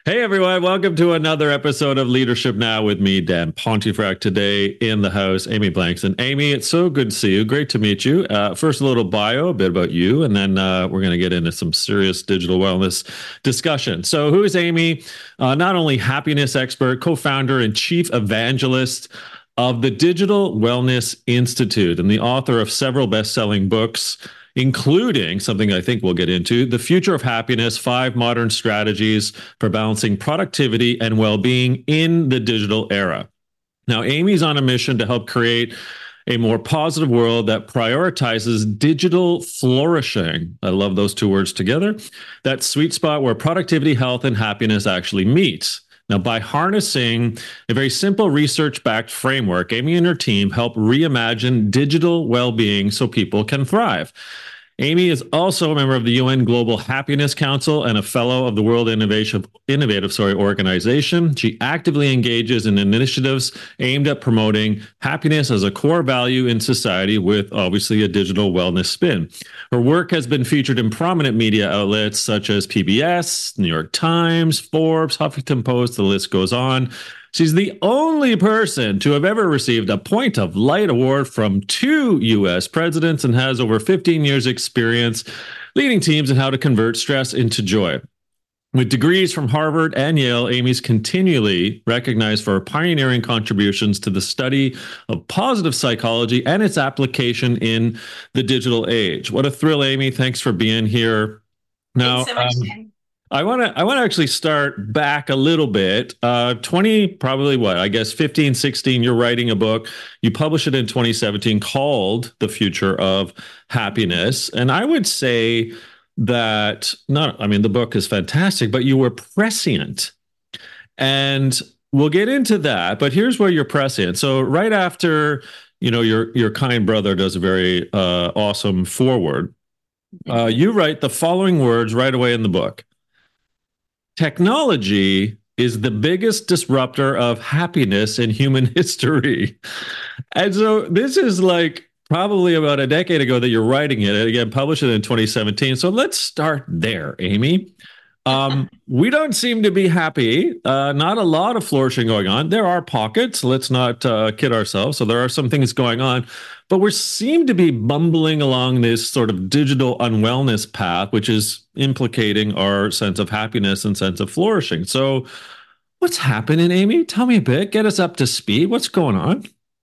Hey everyone, welcome to another episode of Leadership Now with me, Dan Pontefract. Today in the house, Amy Blankson. Amy, it's so good to see you. Great to meet you. First, a little bio, a bit about you, and then we're going to get into some serious digital wellness discussion. So, who is Amy? Not only happiness expert, co-founder and chief evangelist of the Digital Wellness Institute, and the author of several best-selling books, including something I think we'll get into, The Future of Happiness, 5 Modern Strategies for Balancing Productivity and Well-Being in the Digital Era. Now, Amy's on a mission to help create a more positive world that prioritizes digital flourishing. I love those two words together. That sweet spot where productivity, health, and happiness actually meet. Now, by harnessing a very simple research-backed framework, Amy and her team help reimagine digital well-being so people can thrive. Amy is also a member of the UN Global Happiness Council and a fellow of the World Innovative Organization. She actively engages in initiatives aimed at promoting happiness as a core value in society with obviously a digital wellness spin. Her work has been featured in prominent media outlets such as PBS, New York Times, Forbes, Huffington Post, the list goes on. She's the only person to have ever received a Point of Light award from 2 U.S. presidents and has over 15 years' experience leading teams in how to convert stress into joy. With degrees from Harvard and Yale, Amy's continually recognized for her pioneering contributions to the study of positive psychology and its application in the digital age. What a thrill, Amy. Thanks for being here. Now, Thanks so much, Dan. I want to actually start back a little bit. 20, probably what, I guess 15, 16, you're writing a book. You publish it in 2017 called The Future of Happiness. And I would say that the book is fantastic, but you were prescient. And we'll get into that, but here's where you're prescient. So right after, your kind brother does a very awesome foreword, you write the following words right away in the book. Technology is the biggest disruptor of happiness in human history. And so this is like probably about a decade ago that you're writing it. And again, published it in 2017. So let's start there, Amy. We don't seem to be happy. Not a lot of flourishing going on. There are pockets. Let's not kid ourselves. So there are some things going on, but we seem to be bumbling along this sort of digital unwellness path, which is implicating our sense of happiness and sense of flourishing. So what's happening, Amy? Tell me a bit. Get us up to speed. What's going on?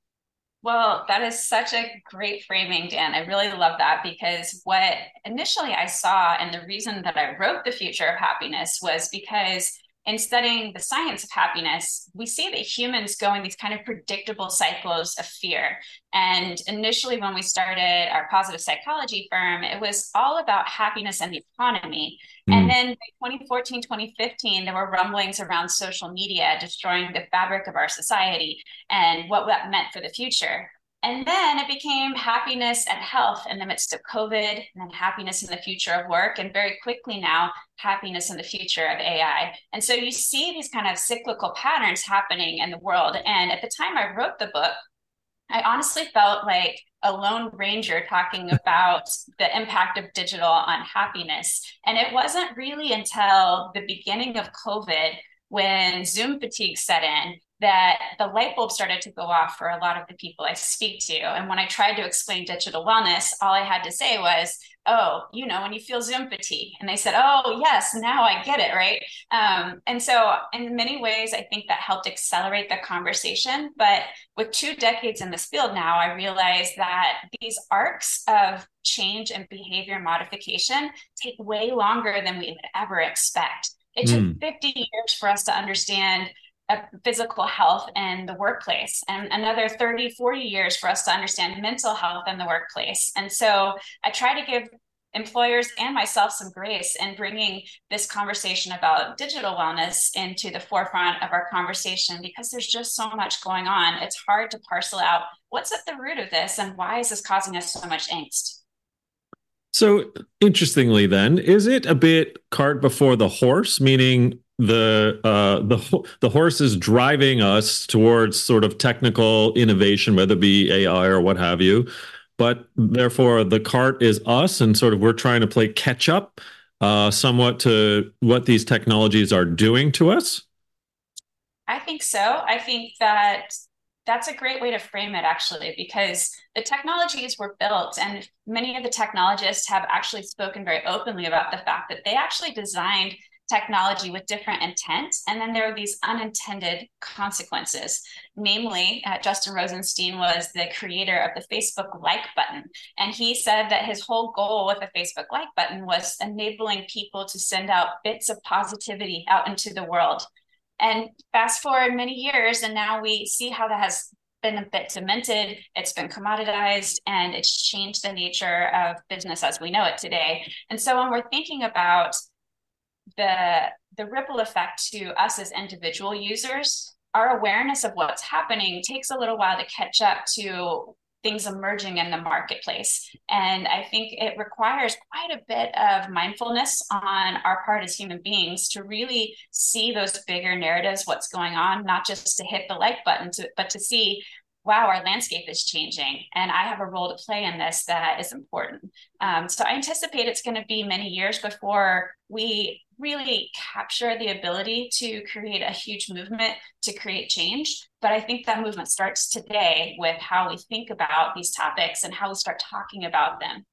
Well, that is such a great framing, Dan. I really love that because what initially I saw, and the reason that I wrote The Future of Happiness was because in studying the science of happiness, we see that humans go in these kind of predictable cycles of fear. And initially, when we started our positive psychology firm, it was all about happiness and the economy. And Mm, then by 2014, 2015, there were rumblings around social media destroying the fabric of our society and what that meant for the future. And then it became happiness and health in the midst of COVID, and then happiness in the future of work, and very quickly now, happiness in the future of AI. And so you see these kind of cyclical patterns happening in the world. And at the time I wrote the book, I honestly felt like a lone ranger talking about the impact of digital on happiness. And it wasn't really until the beginning of COVID when Zoom fatigue set in that the light bulb started to go off for a lot of the people I speak to. And when I tried to explain digital wellness, all I had to say was, oh, when you feel Zoom fatigue. And they said, oh, yes, now I get it, right? And so in many ways, I think that helped accelerate the conversation. But with 2 decades in this field now, I realized that these arcs of change and behavior modification take way longer than we would ever expect. It took mm. 50 years for us to understand physical health in the workplace, and another 30, 40 years for us to understand mental health in the workplace. And so I try to give employers and myself some grace in bringing this conversation about digital wellness into the forefront of our conversation because there's just so much going on. It's hard to parcel out what's at the root of this and why is this causing us so much angst. So interestingly, then, is it a bit cart before the horse, meaning the horse is driving us towards sort of technical innovation, whether it be AI or what have you, but therefore the cart is us, and sort of we're trying to play catch up somewhat to what these technologies are doing to us? I think so. I think that that's a great way to frame it, actually, because the technologies were built, and many of the technologists have actually spoken very openly about the fact that they actually designed technology with different intent. And then there are these unintended consequences. Namely, Justin Rosenstein was the creator of the Facebook like button. And he said that his whole goal with the Facebook like button was enabling people to send out bits of positivity out into the world. And fast forward many years, and now we see how that has been a bit demented, it's been commoditized, and it's changed the nature of business as we know it today. And so when we're thinking about the the ripple effect to us as individual users, our awareness of what's happening takes a little while to catch up to things emerging in the marketplace. And I think it requires quite a bit of mindfulness on our part as human beings to really see those bigger narratives, what's going on, not just to hit the like button, but to see, wow, our landscape is changing and I have a role to play in this that is important. So I anticipate it's going to be many years before we really capture the ability to create a huge movement to create change. But I think that movement starts today with how we think about these topics and how we start talking about them.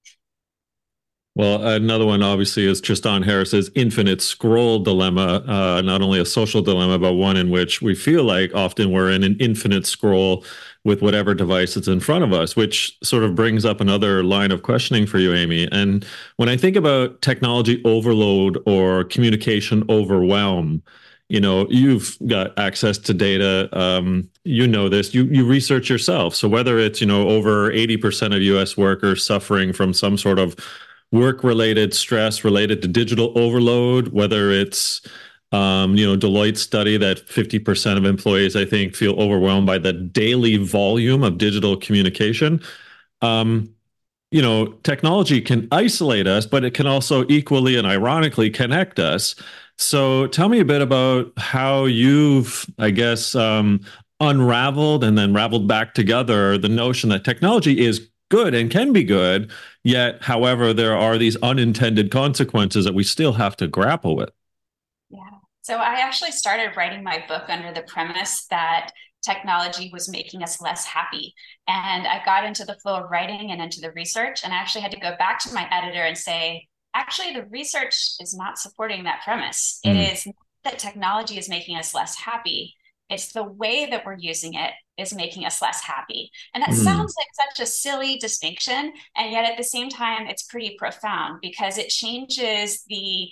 Well, another one obviously is Tristan Harris's infinite scroll dilemma, not only a social dilemma, but one in which we feel like often we're in an infinite scroll with whatever device is in front of us, which sort of brings up another line of questioning for you, Amy. And when I think about technology overload or communication overwhelm, you've got access to data. You know this. You research yourself. So whether it's over 80% of U.S. workers suffering from some sort of work-related stress related to digital overload, whether it's Deloitte study that 50% of employees, I think, feel overwhelmed by the daily volume of digital communication. Um, Technology can isolate us, but it can also equally and ironically connect us. So tell me a bit about how you've, I guess, unraveled and then raveled back together the notion that technology is good and can be good, yet, however, there are these unintended consequences that we still have to grapple with. Yeah. So I actually started writing my book under the premise that technology was making us less happy. And I got into the flow of writing and into the research. And I actually had to go back to my editor and say, actually, the research is not supporting that premise. It Mm, is not that technology is making us less happy. It's the way that we're using it is making us less happy. And that mm, sounds like such a silly distinction. And yet at the same time, it's pretty profound because it changes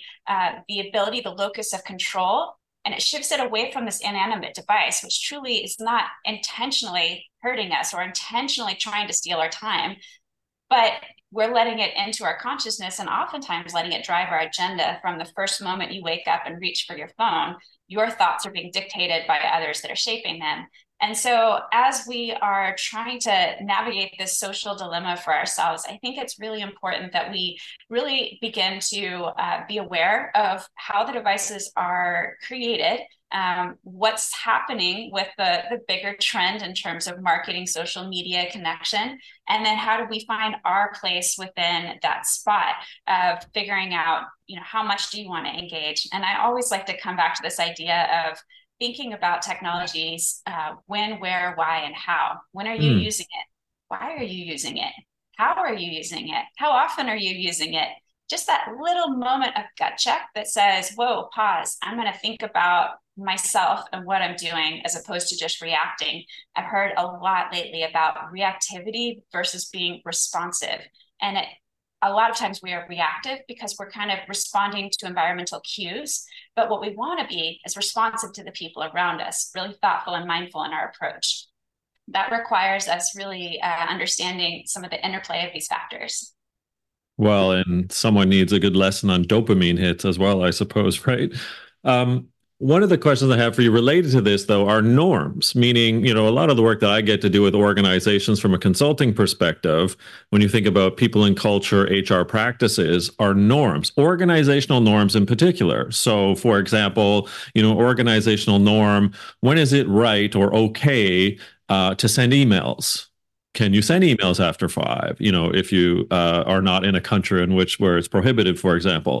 the ability, the locus of control, and it shifts it away from this inanimate device, which truly is not intentionally hurting us or intentionally trying to steal our time, but we're letting it into our consciousness and oftentimes letting it drive our agenda from the first moment you wake up and reach for your phone. Your thoughts are being dictated by others that are shaping them. And so, as we are trying to navigate this social dilemma for ourselves, I think it's really important that we really begin to be aware of how the devices are created, what's happening with the bigger trend in terms of marketing, social media connection, and then how do we find our place within that spot of figuring out, how much do you want to engage? And I always like to come back to this idea of thinking about technologies, when, where, why, and how. When are you mm. using it? Why are you using it? How are you using it? How often are you using it? Just that little moment of gut check that says, whoa, pause. I'm going to think about myself and what I'm doing as opposed to just reacting. I've heard a lot lately about reactivity versus being responsive. And a lot of times we are reactive because we're kind of responding to environmental cues. But what we want to be is responsive to the people around us, really thoughtful and mindful in our approach. That requires us really understanding some of the interplay of these factors. Well, and someone needs a good lesson on dopamine hits as well, I suppose, right? Um, One of the questions I have for you related to this, though, are norms, meaning, a lot of the work that I get to do with organizations from a consulting perspective, when you think about people and culture, HR practices, are norms, organizational norms in particular. So, for example, organizational norm, when is it right or okay to send emails? Can you send emails after 5? If you are not in a country in which where it's prohibited, for example.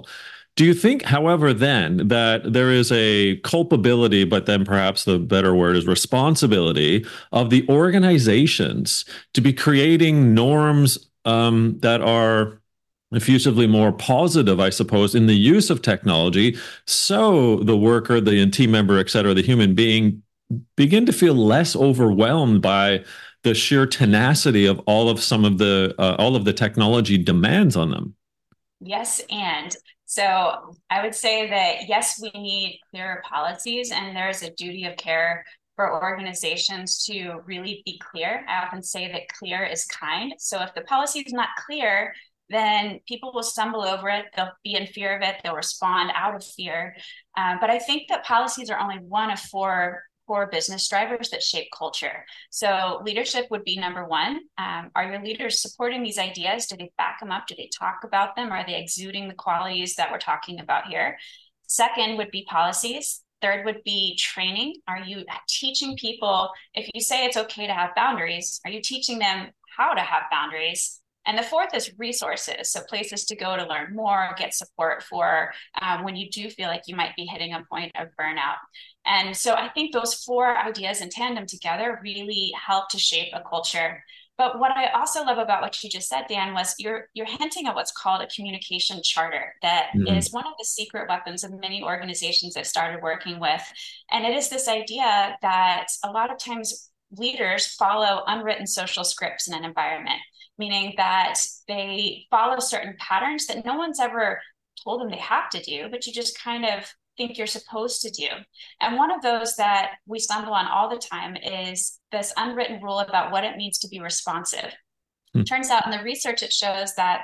Do you think, however, then that there is a culpability, but then perhaps the better word is responsibility of the organizations to be creating norms that are effusively more positive, I suppose, in the use of technology, so the worker, the team member, et cetera, the human being begin to feel less overwhelmed by the sheer tenacity of all of the technology demands on them? Yes, and so I would say that yes, we need clearer policies, and there's a duty of care for organizations to really be clear. I often say that clear is kind. So if the policy is not clear, then people will stumble over it. They'll be in fear of it. They'll respond out of fear. But I think that policies are only one of four core business drivers that shape culture. So leadership would be number one. Are your leaders supporting these ideas? Do they back them up? Do they talk about them? Are they exuding the qualities that we're talking about here? Second would be policies. Third would be training. Are you teaching people, if you say it's okay to have boundaries, are you teaching them how to have boundaries? And the fourth is resources. So places to go to learn more, get support for when you do feel like you might be hitting a point of burnout. And so I think those four ideas in tandem together really help to shape a culture. But what I also love about what you just said, Dan, was you're hinting at what's called a communication charter that Mm-hmm. is one of the secret weapons of many organizations I've started working with. And it is this idea that a lot of times leaders follow unwritten social scripts in an environment, meaning that they follow certain patterns that no one's ever told them they have to do, but you just kind of think you're supposed to do. And one of those that we stumble on all the time is this unwritten rule about what it means to be responsive. Turns out in the research, it shows that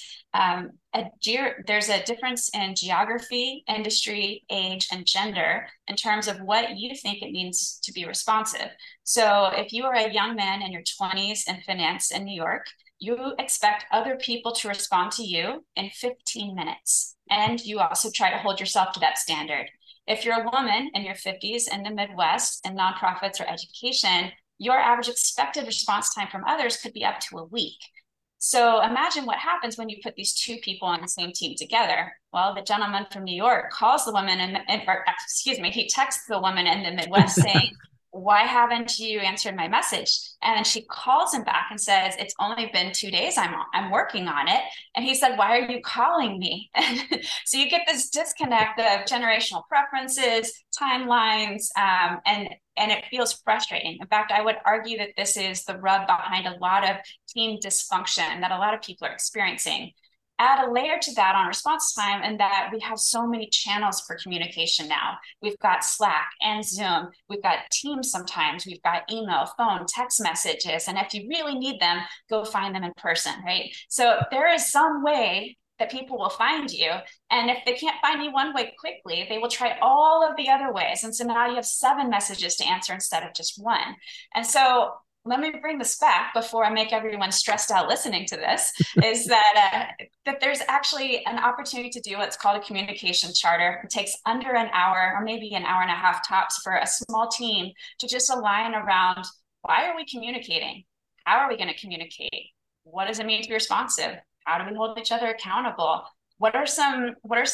there's a difference in geography, industry, age, and gender in terms of what you think it means to be responsive. So if you are a young man in your 20s in finance in New York, you expect other people to respond to you in 15 minutes. And you also try to hold yourself to that standard. If you're a woman in your 50s in the Midwest in nonprofits or education, your average expected response time from others could be up to a week. So imagine what happens when you put these two people on the same team together. Well, the gentleman from New York calls the woman, or excuse me, he texts the woman in the Midwest saying, why haven't you answered my message? And then she calls him back and says, it's only been 2 days. I'm working on it. And he said, why are you calling me? So you get this disconnect of generational preferences, timelines, and it feels frustrating. In fact, I would argue that this is the rub behind a lot of team dysfunction that a lot of people are experiencing. Add a layer to that on response time, and that we have so many channels for communication now. We've got Slack and Zoom. We've got Teams sometimes. We've got email, phone, text messages. And if you really need them, go find them in person, right? So there is some way that people will find you. And if they can't find you one way quickly, they will try all of the other ways. And so now you have 7 messages to answer instead of just one. And so let me bring this back before I make everyone stressed out listening to this, is that there's actually an opportunity to do what's called a communication charter. It takes under an hour or maybe an hour and a half tops for a small team to just align around, why are we communicating? How are we going to communicate? What does it mean to be responsive? How do we hold each other accountable? What are some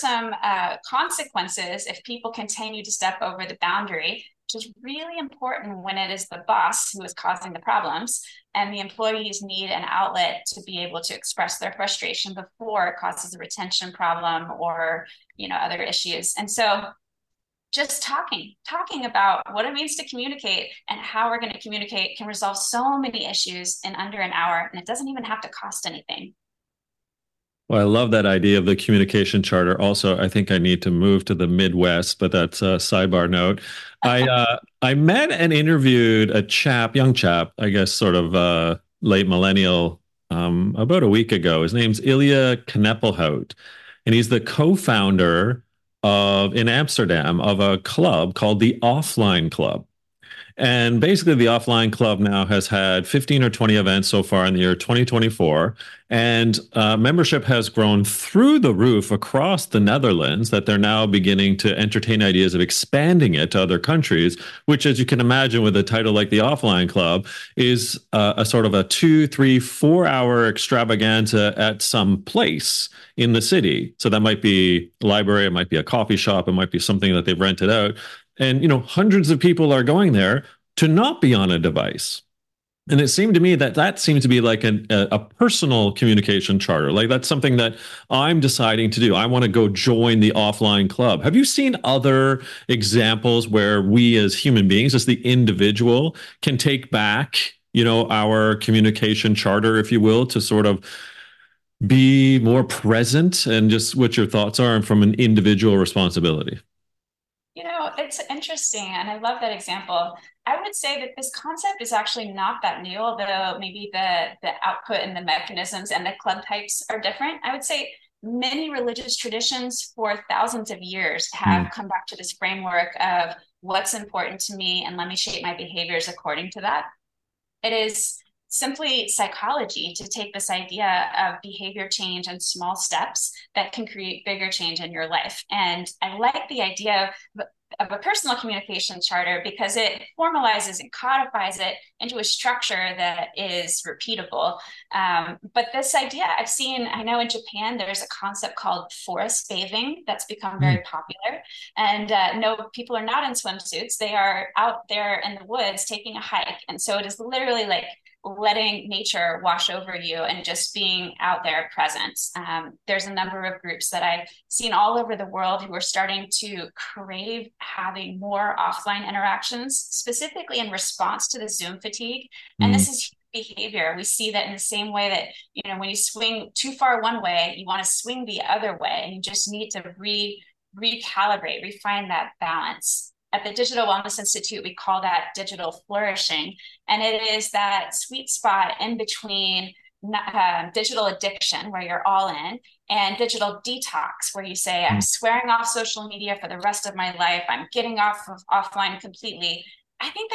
consequences if people continue to step over the boundary, which is really important when it is the boss who is causing the problems, and the employees need an outlet to be able to express their frustration before it causes a retention problem or other issues. And so just talking about what it means to communicate and how we're going to communicate can resolve so many issues in under an hour, and it doesn't even have to cost anything. Well, I love that idea of the communication charter. Also, I think I need to move to the Midwest, but that's a sidebar note. I met and interviewed a young chap, I guess, sort of late millennial, about a week ago. His name's Ilya Kneppelhout, and he's the co-founder in Amsterdam of a club called the Offline Club. And basically, the Offline Club now has had 15 or 20 events so far in the year 2024. And membership has grown through the roof across the Netherlands that they're now beginning to entertain ideas of expanding it to other countries, which, as you can imagine, with a title like the Offline Club, is a sort of a 2, 3, 4 hour extravaganza at some place in the city. So that might be a library, it might be a coffee shop, it might be something that they've rented out. And, hundreds of people are going there to not be on a device. And it seemed to me that that seemed to be like a personal communication charter. Like that's something that I'm deciding to do. I want to go join the Offline Club. Have you seen other examples where we as human beings, as the individual, can take back, our communication charter, if you will, to sort of be more present and just what your thoughts are from an individual responsibility? It's interesting, and I love that example. I would say that this concept is actually not that new, although maybe the output and the mechanisms and the club types are different. I would say many religious traditions for thousands of years Mm, have come back to this framework of what's important to me, and let me shape my behaviors according to that. It is simply psychology to take this idea of behavior change and small steps that can create bigger change in your life. And I like the idea of a personal communication charter because it formalizes and codifies it into a structure that is repeatable. But this idea I know in Japan, there's a concept called forest bathing that's become mm, very popular. And no, people are not in swimsuits. They are out there in the woods taking a hike. And so it is literally like letting nature wash over you and just being out there present. There's a number of groups that I've seen all over the world who are starting to crave having more offline interactions, specifically in response to the Zoom fatigue. And mm. this is behavior. We see that in the same way that, when you swing too far one way, you want to swing the other way, and you just need to recalibrate, refine that balance. At the Digital Wellness Institute, we call that digital flourishing. And it is that sweet spot in between digital addiction, where you're all in, and digital detox, where you say, I'm swearing off social media for the rest of my life. I'm getting off of offline completely. I think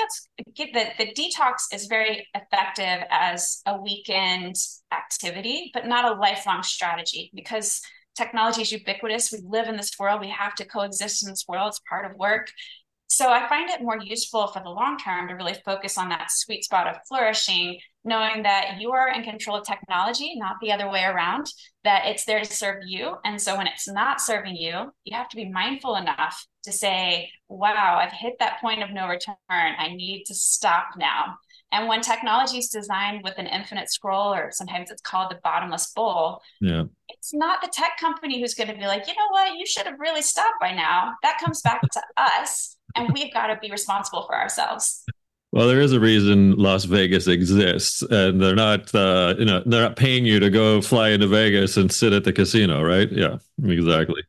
the detox is very effective as a weekend activity, but not a lifelong strategy because technology is ubiquitous. We live in this world. We have to coexist in this world. It's part of work. So I find it more useful for the long term to really focus on that sweet spot of flourishing, knowing that you are in control of technology, not the other way around, that it's there to serve you. And so when it's not serving you, you have to be mindful enough to say, wow, I've hit that point of no return. I need to stop now. And when technology is designed with an infinite scroll, or sometimes it's called the bottomless bowl, Yeah. it's not the tech company who's going to be like, you know what, you should have really stopped by now. That comes back to us, and we've got to be responsible for ourselves. Well, there is a reason Las Vegas exists, and they're not paying you to go fly into Vegas and sit at the casino, right? Yeah, exactly.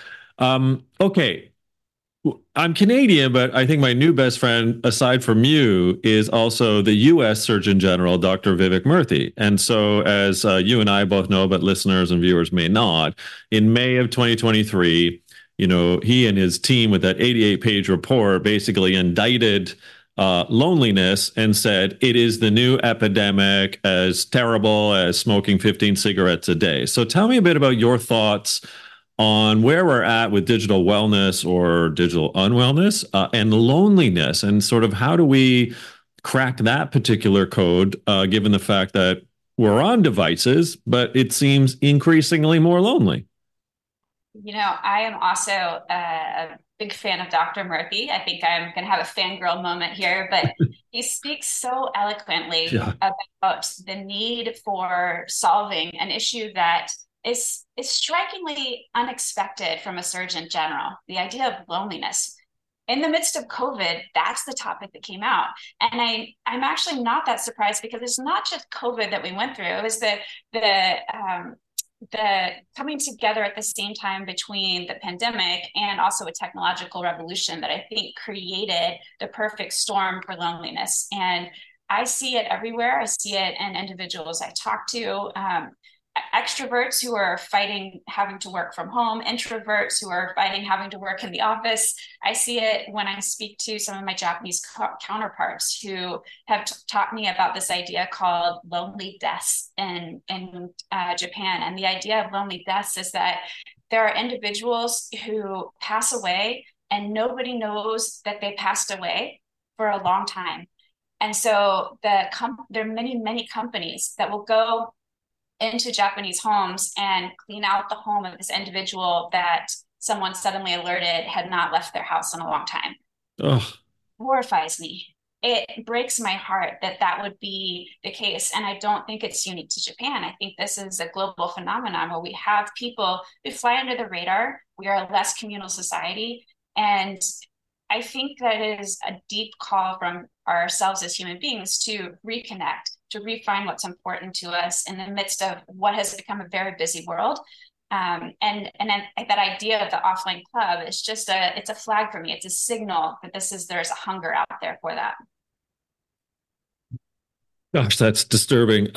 Okay, I'm Canadian, but I think my new best friend, aside from you, is also the U.S. Surgeon General, Dr. Vivek Murthy. And so, as you and I both know, but listeners and viewers may not, in May of 2023, he and his team with that 88-page report basically indicted loneliness and said it is the new epidemic, as terrible as smoking 15 cigarettes a day. So tell me a bit about your thoughts on where we're at with digital wellness or digital unwellness and loneliness, and sort of how do we crack that particular code, given the fact that we're on devices, but it seems increasingly more lonely. I am also a big fan of Dr. Murthy. I think I'm going to have a fangirl moment here, but he speaks so eloquently Yeah. about the need for solving an issue that is strikingly unexpected from a surgeon general. The idea of loneliness. In the midst of COVID, that's the topic that came out. And I'm actually not that surprised because it's not just COVID that we went through. It was the coming together at the same time between the pandemic and also a technological revolution that I think created the perfect storm for loneliness. And I see it everywhere. I see it in individuals I talk to. extroverts who are fighting having to work from home, introverts who are fighting having to work in the office. I see it when I speak to some of my Japanese counterparts who have taught me about this idea called lonely deaths in Japan. And the idea of lonely deaths is that there are individuals who pass away and nobody knows that they passed away for a long time. And so there are many companies that will go into Japanese homes and clean out the home of this individual that someone suddenly alerted had not left their house in a long time. Oh, Horrifies me. It breaks my heart that that would be the case. And I don't think it's unique to Japan. I think this is a global phenomenon where we have people who fly under the radar. We are a less communal society. And I think that it is a deep call from ourselves as human beings to reconnect, to refine what's important to us in the midst of what has become a very busy world. And then that idea of the offline club is just it's a flag for me. It's a signal that there's a hunger out there for that. gosh, that's disturbing.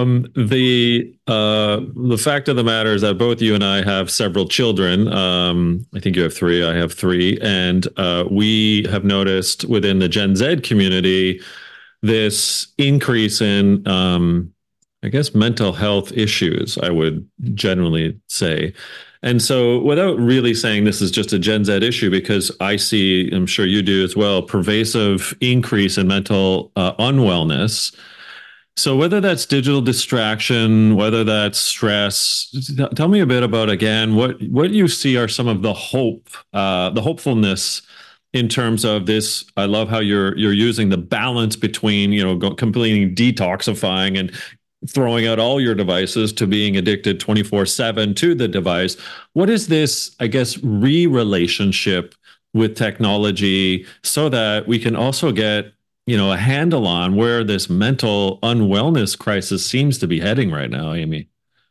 The fact of the matter is that both you and I have several children. I think you have three. I have three, and we have noticed within the Gen Z community this increase in, I guess, mental health issues. I would generally say. And so, without really saying this is just a Gen Z issue, because I see, I'm sure you do as well, pervasive increase in mental unwellness. So whether that's digital distraction, whether that's stress, tell me a bit about again what you see are some of the hopefulness in terms of this. I love how you're using the balance between completing detoxifying and throwing out all your devices to being addicted 24/7 to the device. What is this, I guess, relationship with technology so that we can also get a handle on where this mental unwellness crisis seems to be heading right now, Amy?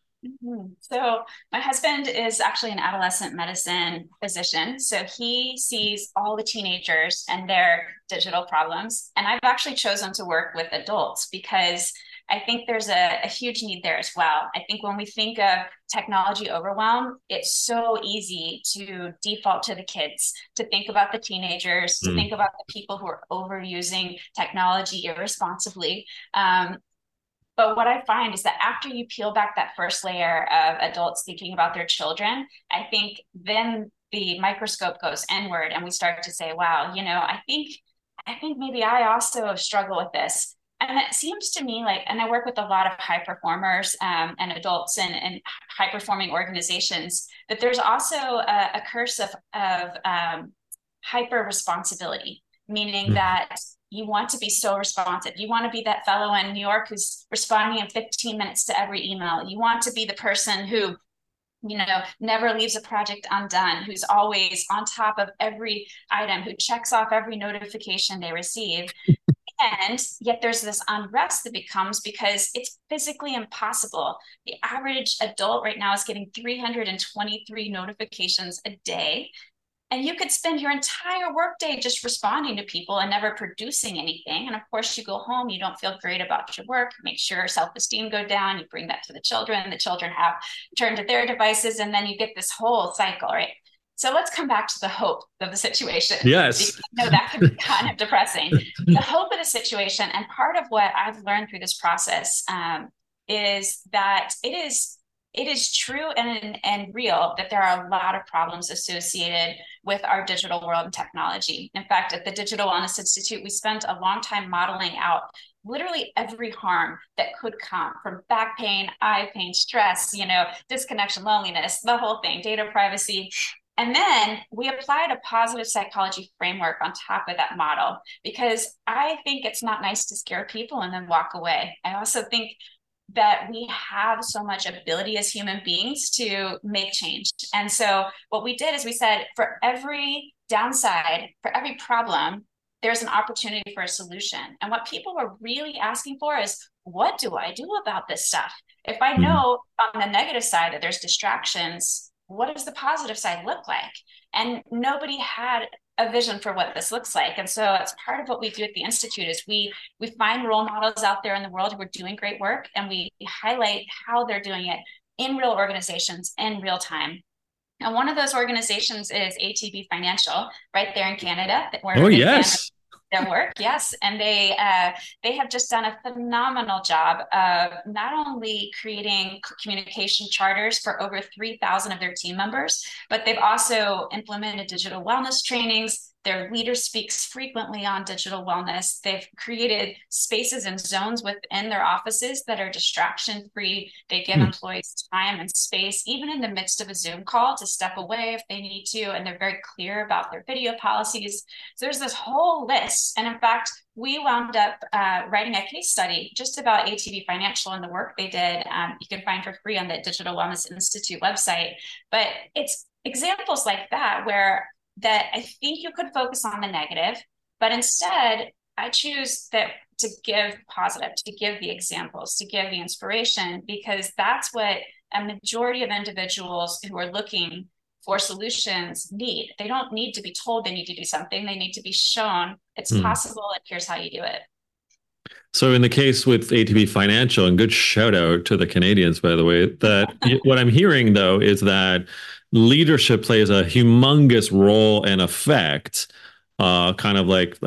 So my husband is actually an adolescent medicine physician. So he sees all the teenagers and their digital problems. And I've actually chosen to work with adults because I think there's a huge need there as well. I think when we think of technology overwhelm, it's so easy to default to the kids, to think about the teenagers, to think about the people who are overusing technology irresponsibly. But what I find is that after you peel back that first layer of adults thinking about their children, I think then the microscope goes inward and we start to say, wow, I think maybe I also struggle with this. And it seems to me like, and I work with a lot of high performers and adults and high performing organizations, that there's also a curse of hyper responsibility, meaning that you want to be so responsive. You want to be that fellow in New York who's responding in 15 minutes to every email. You want to be the person who never leaves a project undone, who's always on top of every item, who checks off every notification they receive. And yet there's this unrest that becomes because it's physically impossible. The average adult right now is getting 323 notifications a day. And you could spend your entire workday just responding to people and never producing anything. And of course, you go home, you don't feel great about your work, make sure self-esteem go down, you bring that to the children have turned to their devices, and then you get this whole cycle, right? So let's come back to the hope of the situation. Yes. That can be kind of depressing. The hope of the situation, and part of what I've learned through this process is that it is true and real that there are a lot of problems associated with our digital world and technology. In fact, at the Digital Wellness Institute, we spent a long time modeling out literally every harm that could come from back pain, eye pain, stress, disconnection, loneliness, the whole thing, data privacy. And then we applied a positive psychology framework on top of that model because I think it's not nice to scare people and then walk away. I also think that we have so much ability as human beings to make change. And so what we did is we said, for every downside, for every problem, there's an opportunity for a solution. And what people were really asking for is, what do I do about this stuff? If I know on the negative side that there's distractions, what does the positive side look like? And nobody had a vision for what this looks like. And so it's part of what we do at the Institute is we find role models out there in the world who are doing great work, and we highlight how they're doing it in real organizations in real time. And one of those organizations is ATB Financial, right there in Canada. We're Oh, a big fan of yes. their work, yes, and they have just done a phenomenal job of not only creating communication charters for over 3,000 of their team members, but they've also implemented digital wellness trainings. Their leader speaks frequently on digital wellness. They've created spaces and zones within their offices that are distraction free. They give Hmm. employees time and space, even in the midst of a Zoom call, to step away if they need to. And they're very clear about their video policies. So there's this whole list. And in fact, we wound up writing a case study just about ATB Financial and the work they did. You can find for free on the Digital Wellness Institute website. But it's examples like that where that I think you could focus on the negative, but instead I choose that to give positive, to give the examples, to give the inspiration, because that's what a majority of individuals who are looking for solutions need. They don't need to be told they need to do something. They need to be shown it's Hmm. possible and here's how you do it. So in the case with ATB Financial, and good shout out to the Canadians, by the way, that what I'm hearing though is that leadership plays a humongous role and effect. Kind of like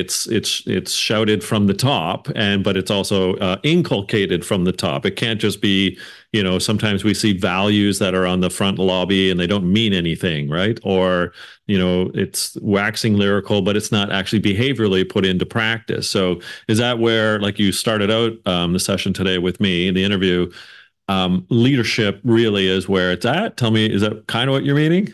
it's shouted from the top, and but it's also inculcated from the top. It can't just be, sometimes we see values that are on the front lobby and they don't mean anything, right? Or it's waxing lyrical, but it's not actually behaviorally put into practice. So is that where, like you started out the session today with me, the interview, leadership really is where it's at? Tell me, is that kind of what you're meaning?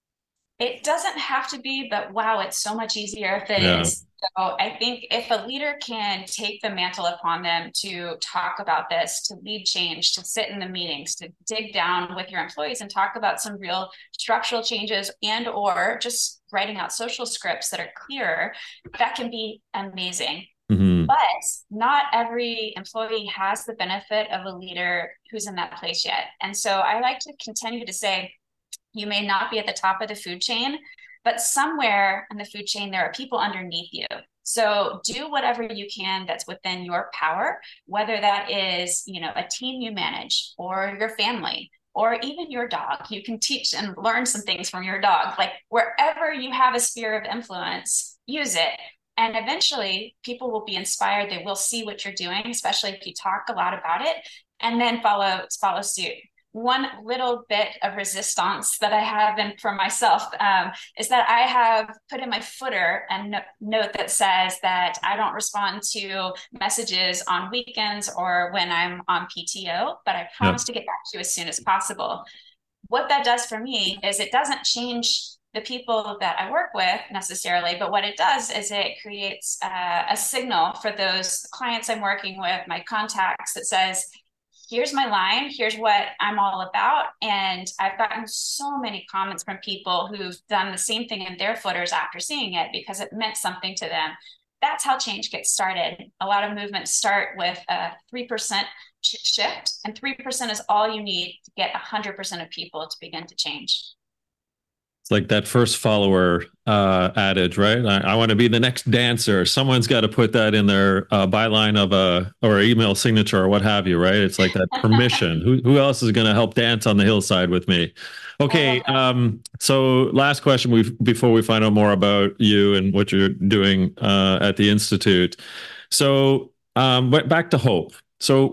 It doesn't have to be, but wow, it's so much easier if it Yeah. is. So I think if a leader can take the mantle upon them to talk about this, to lead change, to sit in the meetings, to dig down with your employees and talk about some real structural changes and or just writing out social scripts that are clear, that can be amazing. Hmm. But not every employee has the benefit of a leader who's in that place yet. And so I like to continue to say, you may not be at the top of the food chain, but somewhere in the food chain, there are people underneath you. So do whatever you can that's within your power, whether that is, a team you manage or your family or even your dog. You can teach and learn some things from your dog. Like wherever you have a sphere of influence, use it. And eventually people will be inspired. They will see what you're doing, especially if you talk a lot about it, and then follow suit. One little bit of resistance that I have in for myself is that I have put in my footer a note that says that I don't respond to messages on weekends or when I'm on PTO, but I Yeah. promise to get back to you as soon as possible. What that does for me is it doesn't change the people that I work with necessarily, but what it does is it creates a signal for those clients I'm working with, my contacts, that says, here's my line, here's what I'm all about. And I've gotten so many comments from people who've done the same thing in their footers after seeing it because it meant something to them. That's how change gets started. A lot of movements start with a 3% shift, and 3% is all you need to get 100% of people to begin to change. It's like that first follower adage, right? I want to be the next dancer. Someone's got to put that in their byline of a or email signature or what have you, right? It's like that permission. Who else is going to help dance on the hillside with me? I Okay. love that. So last question before we find out more about you and what you're doing at the Institute. So back to hope. So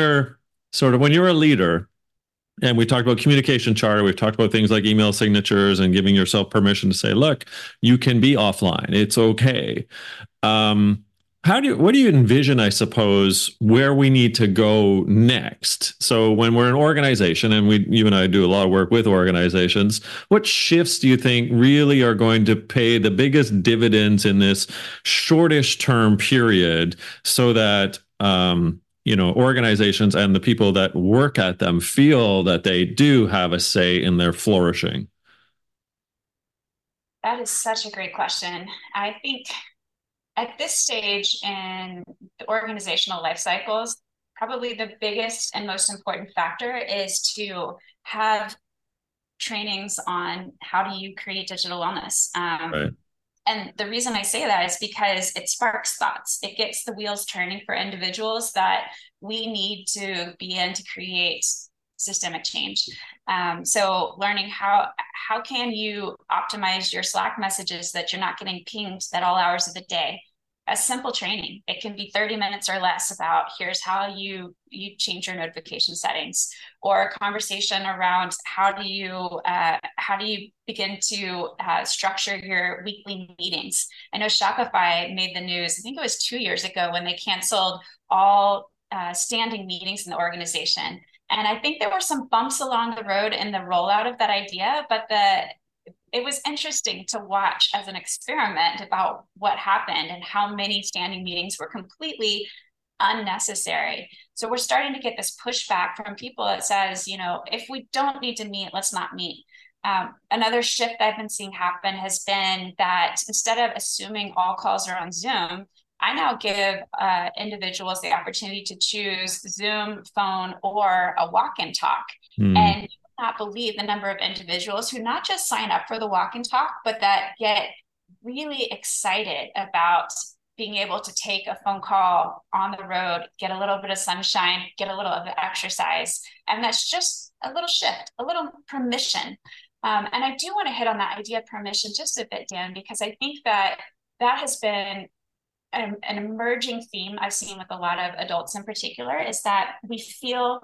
when you're a leader, and we talked about communication charter. We've talked about things like email signatures and giving yourself permission to say, look, you can be offline. It's okay. Um, what do you envision, I suppose, where we need to go next? So when we're an organization, and you and I do a lot of work with organizations, what shifts do you think really are going to pay the biggest dividends in this shortish term period so that, organizations and the people that work at them feel that they do have a say in their flourishing? That is such a great question. I think at this stage in the organizational life cycles, probably the biggest and most important factor is to have trainings on how do you create digital wellness. Right. And the reason I say that is because it sparks thoughts. It gets the wheels turning for individuals that we need to begin to create systemic change. So learning how can you optimize your Slack messages that you're not getting pinged at all hours of the day. A simple training. It can be 30 minutes or less about here's how you change your notification settings, or a conversation around how do you begin to structure your weekly meetings. I know Shopify made the news, I think it was 2 years ago, when they canceled all standing meetings in the organization. And I think there were some bumps along the road in the rollout of that idea, but it was interesting to watch as an experiment about what happened and how many standing meetings were completely unnecessary. So we're starting to get this pushback from people that says, if we don't need to meet, let's not meet. Another shift I've been seeing happen has been that instead of assuming all calls are on Zoom, I now give individuals the opportunity to choose Zoom, phone, or a walk-in talk. And you will not believe the number of individuals who not just sign up for the walk-in talk, but that get really excited about being able to take a phone call on the road, get a little bit of sunshine, get a little of exercise. And that's just a little shift, a little permission. And I do want to hit on that idea of permission just a bit, Dan, because I think that has been an emerging theme I've seen with a lot of adults in particular, is that we feel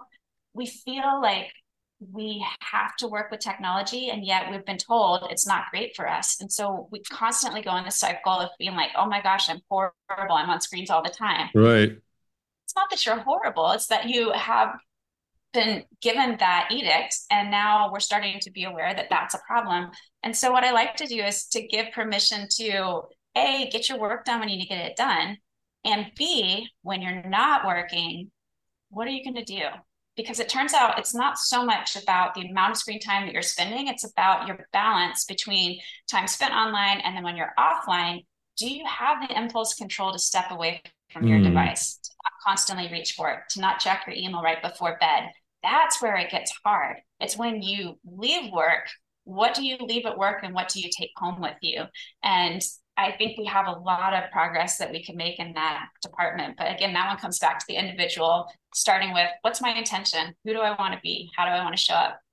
like we have to work with technology, and yet we've been told it's not great for us. And so we constantly go in the cycle of being like, oh my gosh, I'm horrible, I'm on screens all the time. Right. It's not that you're horrible, it's that you have been given that edict, and now we're starting to be aware that that's a problem. And so what I like to do is to give permission to A, get your work done when you need to get it done, and B, when you're not working, what are you going to do? Because it turns out it's not so much about the amount of screen time that you're spending, it's about your balance between time spent online and then when you're offline. Do you have the impulse control to step away from your device, to not constantly reach for it, to not check your email right before bed? That's where it gets hard. It's when you leave work, what do you leave at work and what do you take home with you? And I think we have a lot of progress that we can make in that department. But again, that one comes back to the individual, starting with what's my intention? Who do I want to be? How do I want to show up?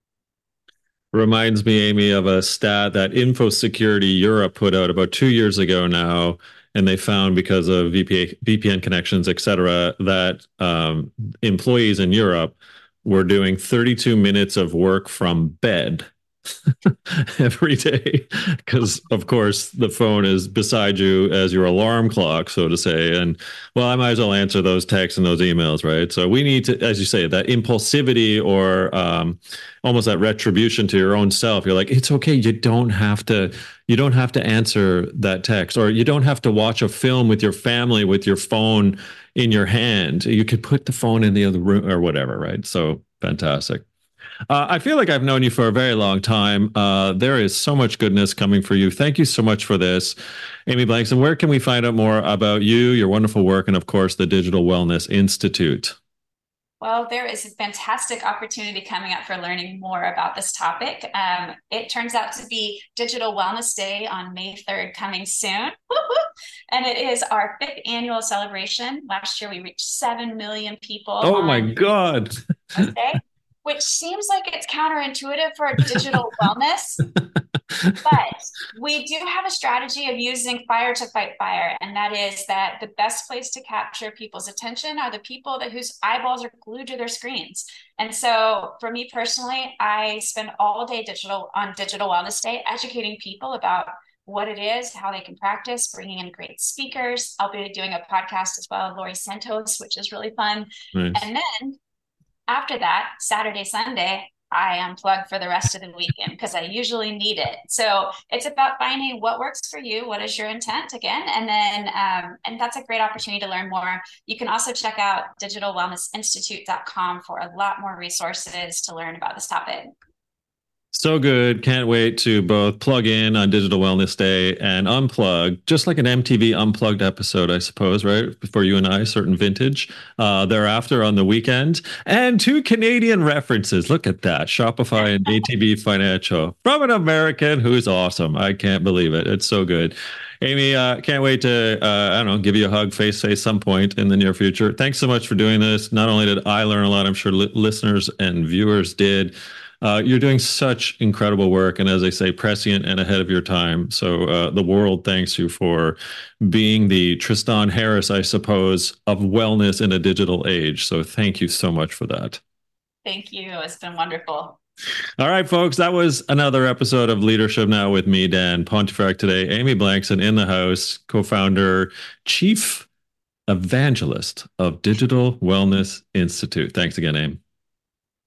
Reminds me, Amy, of a stat that InfoSecurity Europe put out about 2 years ago now. And they found, because of VPN connections, et cetera, that employees in Europe were doing 32 minutes of work from bed every day, because of course the phone is beside you as your alarm clock, so to say. And well, I might as well answer those texts and those emails, right? So we need to, as you say, that impulsivity, or almost that retribution to your own self. You're like, it's okay, you don't have to answer that text, or you don't have to watch a film with your family with your phone in your hand. You could put the phone in the other room or whatever, right? So fantastic. I feel like I've known you for a very long time. There is so much goodness coming for you. Thank you so much for this, Amy Blankson. Where can we find out more about you, your wonderful work, and of course, the Digital Wellness Institute? Well, there is a fantastic opportunity coming up for learning more about this topic. It turns out to be Digital Wellness Day on May 3rd, coming soon. And it is our 5th annual celebration. Last year, we reached 7 million people. Oh my God. Wednesday, which seems like it's counterintuitive for digital wellness. But we do have a strategy of using fire to fight fire. And that is that the best place to capture people's attention are the people whose eyeballs are glued to their screens. And so for me personally, I spend all day on Digital Wellness Day educating people about what it is, how they can practice, bringing in great speakers. I'll be doing a podcast as well, Laurie Santos, which is really fun. Nice. And then after that, Saturday, Sunday, I unplug for the rest of the weekend because I usually need it. So it's about finding what works for you. What is your intent again? And then, and that's a great opportunity to learn more. You can also check out digitalwellnessinstitute.com for a lot more resources to learn about this topic. So good. Can't wait to both plug in on Digital Wellness Day and unplug, just like an MTV Unplugged episode, I suppose, right? For you and I, certain vintage. Thereafter on the weekend. And two Canadian references. Look at that. Shopify and ATB Financial from an American who's awesome. I can't believe it. It's so good. Amy, can't wait to, I don't know, give you a hug face to face some point in the near future. Thanks so much for doing this. Not only did I learn a lot, I'm sure listeners and viewers did. You're doing such incredible work, and as I say, prescient and ahead of your time. So the world thanks you for being the Tristan Harris, I suppose, of wellness in a digital age. So thank you so much for that. Thank you. It's been wonderful. All right, folks, that was another episode of Leadership Now with me, Dan Pontefract. Today, Amy Blankson in the house, co-founder, chief evangelist of Digital Wellness Institute. Thanks again, Amy.